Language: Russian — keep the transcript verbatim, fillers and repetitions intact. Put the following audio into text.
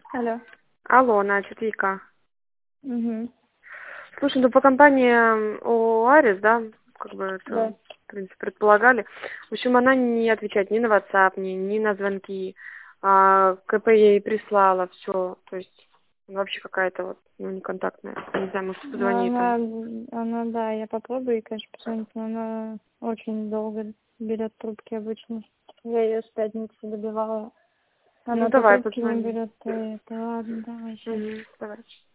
Алло. Алло, значит, Вика. Угу. Слушай, ну по компании о Арис, да, как бы это, Да. в принципе, предполагали. В общем, она не отвечает ни на WhatsApp, ни, ни на звонки. А, КП ей прислала все, то есть вообще какая-то вот, ну, неконтактная. Не знаю, может, Ну, позвони там. она, она, да, я попробую, конечно, позвонить, но она очень долго берет трубки обычно. Я ее с пятницы добивала. Ну, Она то давай, трубки не позвони. берет, то это ладно, давай сейчас. Угу, давай.